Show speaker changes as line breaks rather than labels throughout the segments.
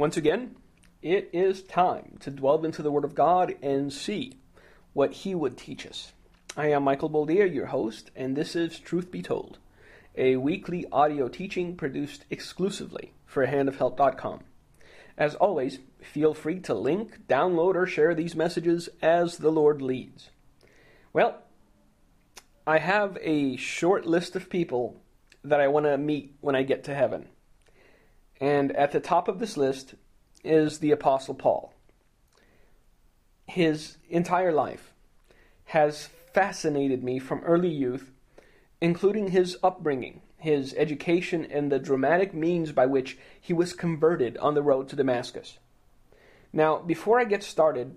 Once again, it is time to delve into the Word of God and see what He would teach us. I am Michael Boldia, your host, and this is Truth Be Told, a weekly audio teaching produced exclusively for handofhelp.com. As always, feel free to link, download, or share these messages as the Lord leads. Well, I have a short list of people that I want to meet when I get to heaven. And at the top of this list is the Apostle Paul. His entire life has fascinated me from early youth, including his upbringing, his education, and the dramatic means by which he was converted on the road to Damascus. Now, before I get started,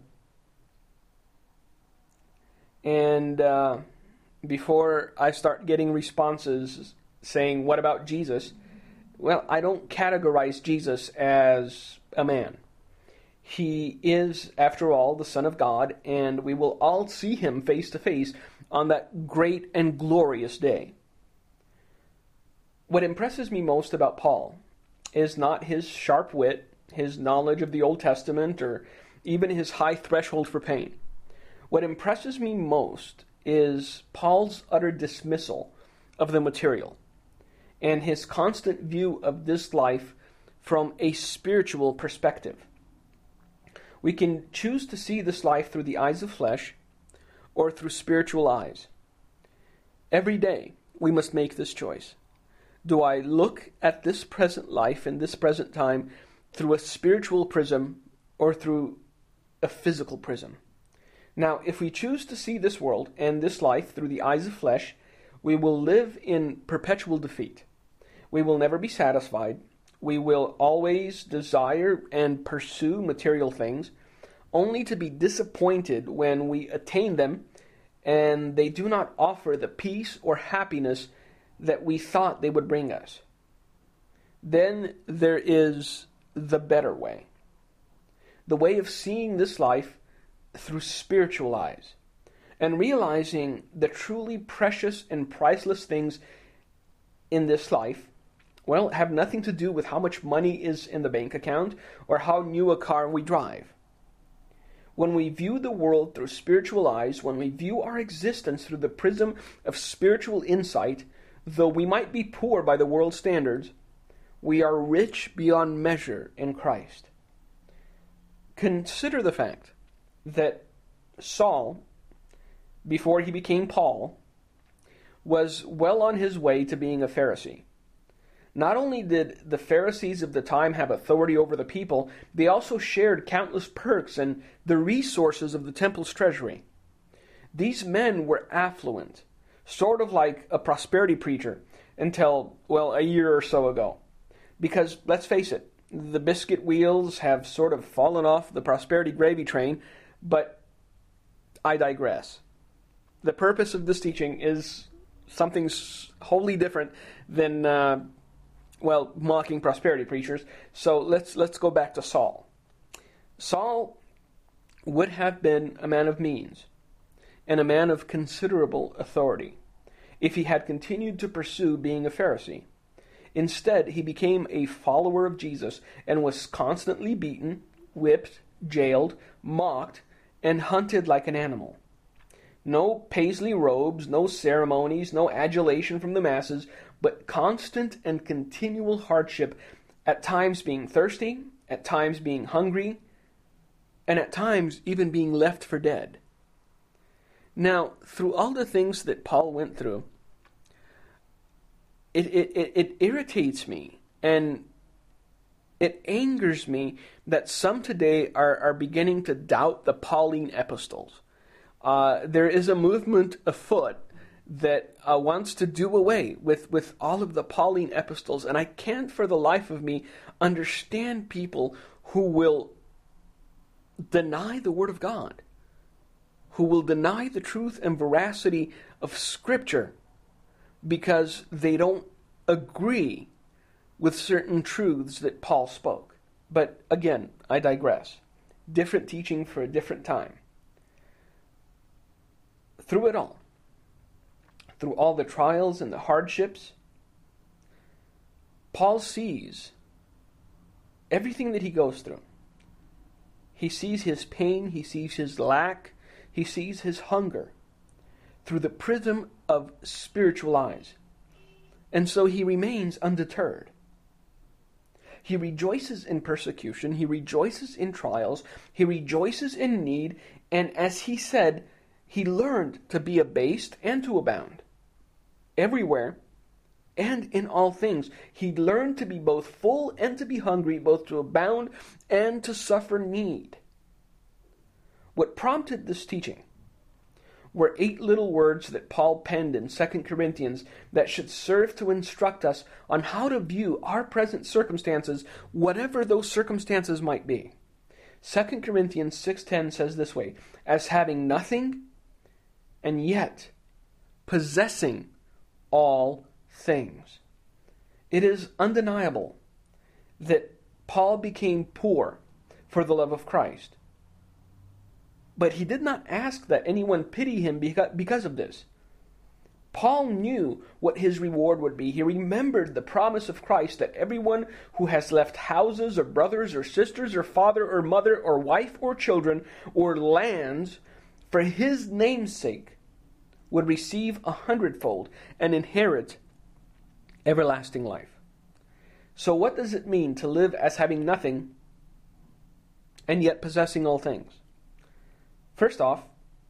and before I start getting responses saying, "What about Jesus?" Well, I don't categorize Jesus as a man. He is, after all, the Son of God, and we will all see him face to face on that great and glorious day. What impresses me most about Paul is not his sharp wit, his knowledge of the Old Testament, or even his high threshold for pain. What impresses me most is Paul's utter dismissal of the material and his constant view of this life from a spiritual perspective. We can choose to see this life through the eyes of flesh or through spiritual eyes. Every day we must make this choice. Do I look at this present life and this present time through a spiritual prism or through a physical prism? Now, if we choose to see this world and this life through the eyes of flesh, we will live in perpetual defeat. We will never be satisfied. We will always desire and pursue material things, only to be disappointed when we attain them and they do not offer the peace or happiness that we thought they would bring us. Then there is the better way. The way of seeing this life through spiritual eyes and realizing the truly precious and priceless things in this life, well, have nothing to do with how much money is in the bank account or how new a car we drive. When we view the world through spiritual eyes, when we view our existence through the prism of spiritual insight, though we might be poor by the world's standards, we are rich beyond measure in Christ. Consider the fact that Saul, before he became Paul, was well on his way to being a Pharisee. Not only did the Pharisees of the time have authority over the people, they also shared countless perks and the resources of the temple's treasury. These men were affluent, sort of like a prosperity preacher, until, well, a year or so ago. Because, let's face it, the biscuit wheels have sort of fallen off the prosperity gravy train, but I digress. The purpose of this teaching is something wholly different than mocking prosperity preachers. So let's go back to Saul. Saul would have been a man of means and a man of considerable authority if he had continued to pursue being a Pharisee. Instead, he became a follower of Jesus and was constantly beaten, whipped, jailed, mocked, and hunted like an animal. No paisley robes, no ceremonies, no adulation from the masses, but constant and continual hardship, at times being thirsty, at times being hungry, and at times even being left for dead. Now, through all the things that Paul went through, it irritates me and it angers me that some today are beginning to doubt the Pauline epistles. There is a movement afoot that wants to do away with all of the Pauline epistles, and I can't for the life of me understand people who will deny the Word of God, who will deny the truth and veracity of Scripture because they don't agree with certain truths that Paul spoke. But again, I digress. Different teaching for a different time. Through it all, through all the trials and the hardships, Paul sees everything that he goes through. He sees his pain, he sees his lack, he sees his hunger through the prism of spiritual eyes. And so he remains undeterred. He rejoices in persecution, he rejoices in trials, he rejoices in need, and as he said, he learned to be abased and to abound. Everywhere and in all things, he learned to be both full and to be hungry, both to abound and to suffer need. What prompted this teaching were 8 little words that Paul penned in 2 Corinthians that should serve to instruct us on how to view our present circumstances, whatever those circumstances might be. 2 Corinthians 6:10 says this way, as having nothing and yet possessing all things. It is undeniable that Paul became poor for the love of Christ. But he did not ask that anyone pity him because of this. Paul knew what his reward would be. He remembered the promise of Christ that everyone who has left houses or brothers or sisters or father or mother or wife or children or lands for his name's sake would receive 100-fold and inherit everlasting life. So what does it mean to live as having nothing and yet possessing all things? First off,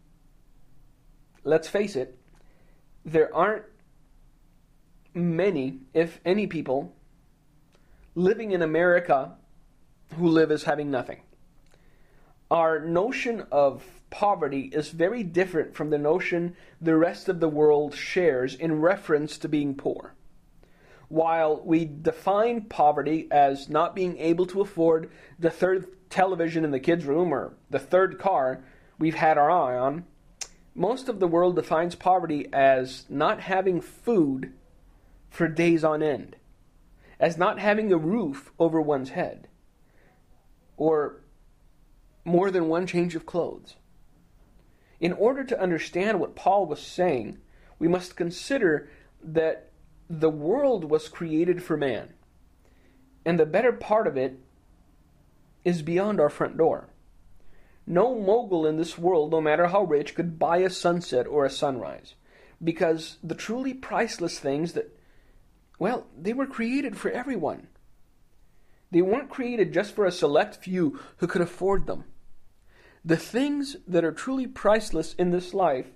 let's face it, there aren't many, if any, people living in America who live as having nothing. Our notion of poverty is very different from the notion the rest of the world shares in reference to being poor. While we define poverty as not being able to afford the 3rd television in the kids' room or the 3rd car we've had our eye on, most of the world defines poverty as not having food for days on end, as not having a roof over one's head, or more than one change of clothes. In order to understand what Paul was saying, we must consider that the world was created for man, and the better part of it is beyond our front door. No mogul in this world, no matter how rich, could buy a sunset or a sunrise, because the truly priceless things they were created for everyone. They weren't created just for a select few who could afford them. The things that are truly priceless in this life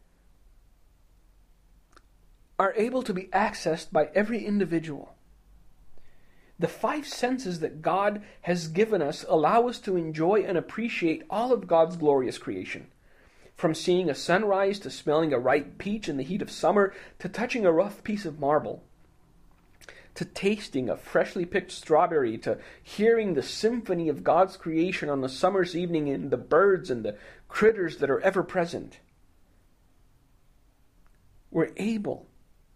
are able to be accessed by every individual. The 5 senses that God has given us allow us to enjoy and appreciate all of God's glorious creation. From seeing a sunrise to smelling a ripe peach in the heat of summer to touching a rough piece of marble, to tasting a freshly picked strawberry, to hearing the symphony of God's creation on a summer's evening in the birds and the critters that are ever present. We're able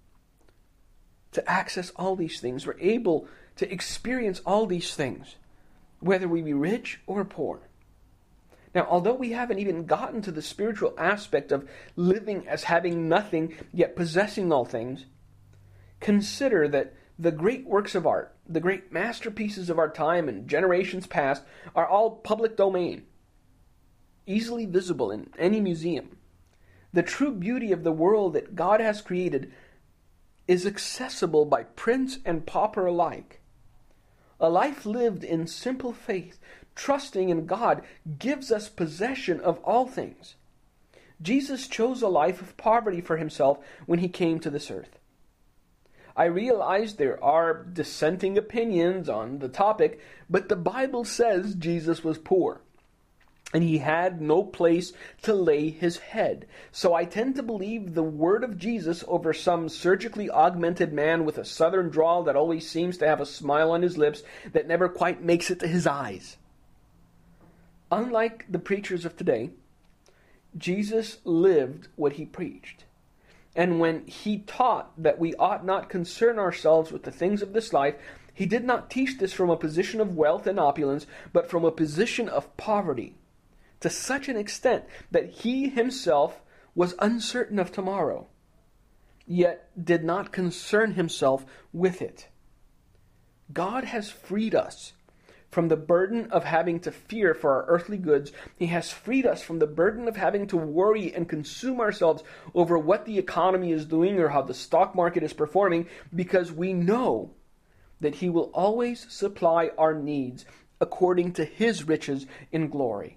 to access all these things. We're able to experience all these things, whether we be rich or poor. Now, although we haven't even gotten to the spiritual aspect of living as having nothing, yet possessing all things, consider that the great works of art, the great masterpieces of our time and generations past, are all public domain, easily visible in any museum. The true beauty of the world that God has created is accessible by prince and pauper alike. A life lived in simple faith, trusting in God, gives us possession of all things. Jesus chose a life of poverty for himself when he came to this earth. I realize there are dissenting opinions on the topic, but the Bible says Jesus was poor, and he had no place to lay his head. So I tend to believe the word of Jesus over some surgically augmented man with a southern drawl that always seems to have a smile on his lips that never quite makes it to his eyes. Unlike the preachers of today, Jesus lived what he preached. And when he taught that we ought not concern ourselves with the things of this life, he did not teach this from a position of wealth and opulence, but from a position of poverty, to such an extent that he himself was uncertain of tomorrow, yet did not concern himself with it. God has freed us from the burden of having to fear for our earthly goods. He has freed us from the burden of having to worry and consume ourselves over what the economy is doing or how the stock market is performing, because we know that He will always supply our needs according to His riches in glory.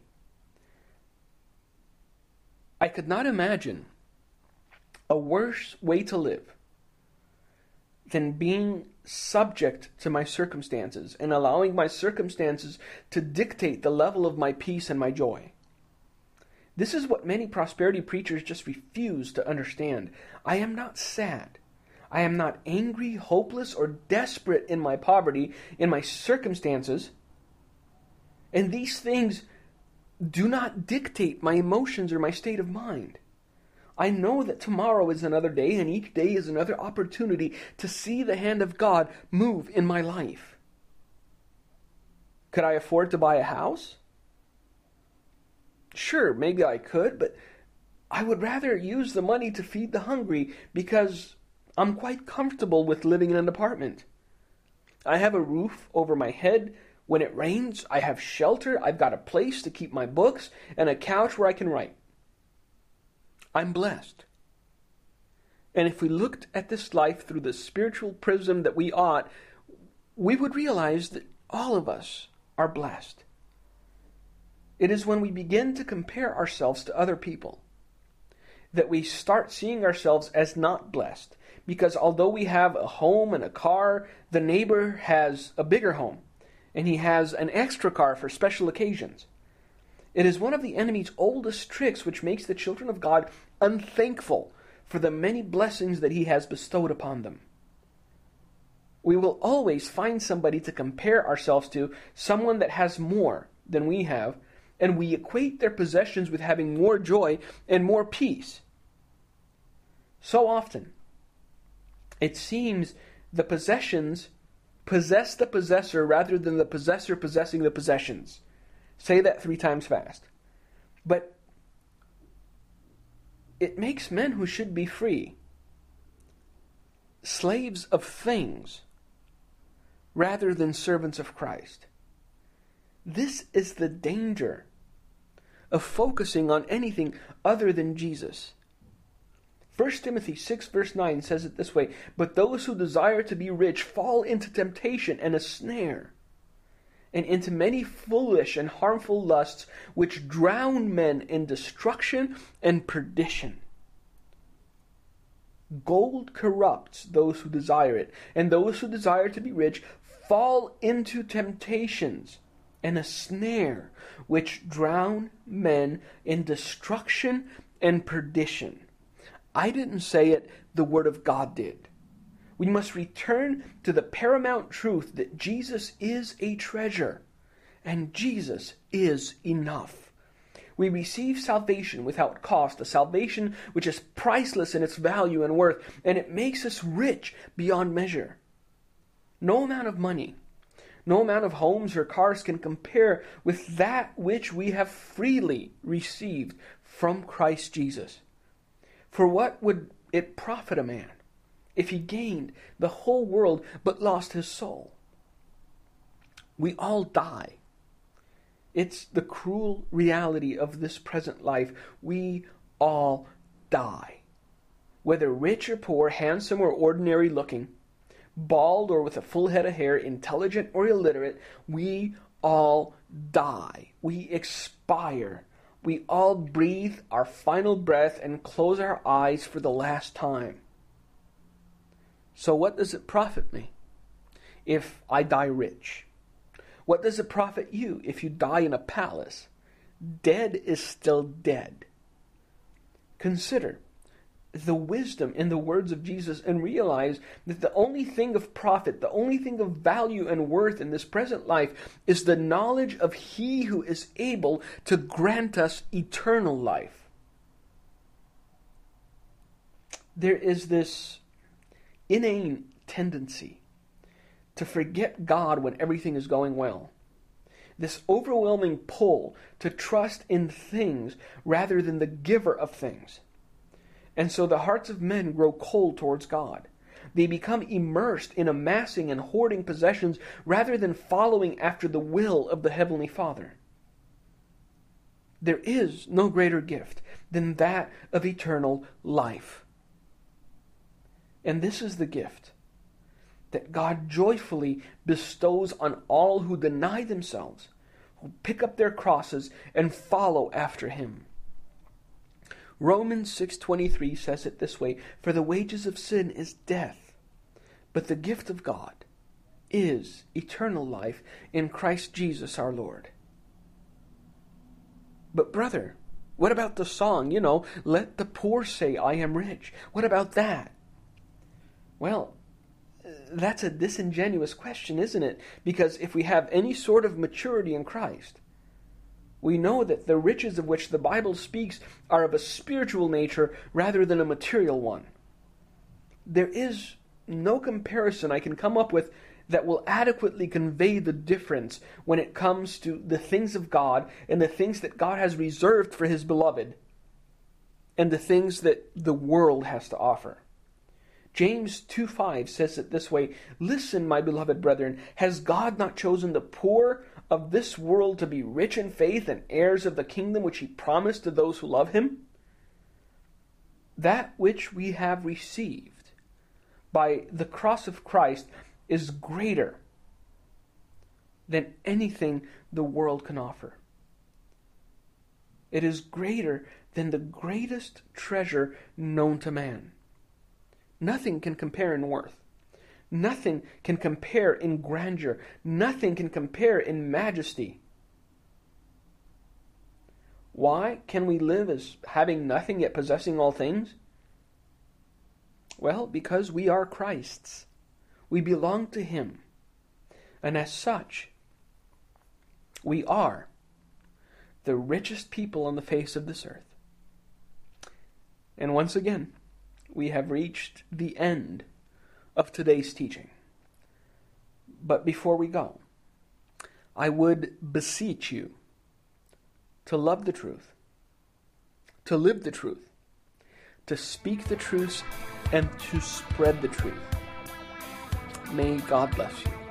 I could not imagine a worse way to live than being subject to my circumstances and allowing my circumstances to dictate the level of my peace and my joy. This is what many prosperity preachers just refuse to understand. I am not sad. I am not angry, hopeless, or desperate in my poverty, in my circumstances. And these things do not dictate my emotions or my state of mind. I know that tomorrow is another day, and each day is another opportunity to see the hand of God move in my life. Could I afford to buy a house? Sure, maybe I could, but I would rather use the money to feed the hungry because I'm quite comfortable with living in an apartment. I have a roof over my head. When it rains, I have shelter. I've got a place to keep my books and a couch where I can write. I'm blessed. And if we looked at this life through the spiritual prism that we ought, we would realize that all of us are blessed. It is when we begin to compare ourselves to other people that we start seeing ourselves as not blessed. Because although we have a home and a car, the neighbor has a bigger home, and he has an extra car for special occasions. It is one of the enemy's oldest tricks which makes the children of God unthankful for the many blessings that He has bestowed upon them. We will always find somebody to compare ourselves to, someone that has more than we have, and we equate their possessions with having more joy and more peace. So often, it seems the possessions possess the possessor rather than the possessor possessing the possessions. Say that 3 times fast. But it makes men who should be free slaves of things rather than servants of Christ. This is the danger of focusing on anything other than Jesus. 1 Timothy 6 verse 9 says it this way, "But those who desire to be rich fall into temptation and a snare, and into many foolish and harmful lusts, which drown men in destruction and perdition." Gold corrupts those who desire it, and those who desire to be rich fall into temptations and a snare, which drown men in destruction and perdition. I didn't say it, the Word of God did. We must return to the paramount truth that Jesus is a treasure, and Jesus is enough. We receive salvation without cost, a salvation which is priceless in its value and worth, and it makes us rich beyond measure. No amount of money, no amount of homes or cars can compare with that which we have freely received from Christ Jesus. For what would it profit a man if he gained the whole world but lost his soul? We all die. It's the cruel reality of this present life. We all die. Whether rich or poor, handsome or ordinary looking, bald or with a full head of hair, intelligent or illiterate, we all die. We expire. We all breathe our final breath and close our eyes for the last time. So what does it profit me if I die rich? What does it profit you if you die in a palace? Dead is still dead. Consider the wisdom in the words of Jesus and realize that the only thing of profit, the only thing of value and worth in this present life is the knowledge of He who is able to grant us eternal life. There is this inane tendency to forget God when everything is going well. This overwhelming pull to trust in things rather than the giver of things. And so the hearts of men grow cold towards God. They become immersed in amassing and hoarding possessions rather than following after the will of the Heavenly Father. There is no greater gift than that of eternal life. And this is the gift that God joyfully bestows on all who deny themselves, who pick up their crosses and follow after Him. Romans 6:23 says it this way, "For the wages of sin is death, but the gift of God is eternal life in Christ Jesus our Lord." But brother, what about the song, "Let the poor say I am rich"? What about that? Well, that's a disingenuous question, isn't it? Because if we have any sort of maturity in Christ, we know that the riches of which the Bible speaks are of a spiritual nature rather than a material one. There is no comparison I can come up with that will adequately convey the difference when it comes to the things of God and the things that God has reserved for His beloved and the things that the world has to offer. James 2:5 says it this way, "Listen, my beloved brethren, has God not chosen the poor of this world to be rich in faith and heirs of the kingdom which He promised to those who love Him? That which we have received by the cross of Christ is greater than anything the world can offer. It is greater than the greatest treasure known to man. Nothing can compare in worth. Nothing can compare in grandeur. Nothing can compare in majesty. Why can we live as having nothing yet possessing all things? Well, because we are Christ's. We belong to Him. And as such, we are the richest people on the face of this earth. And once again, we have reached the end of today's teaching. But before we go, I would beseech you to love the truth, to live the truth, to speak the truth, and to spread the truth. May God bless you.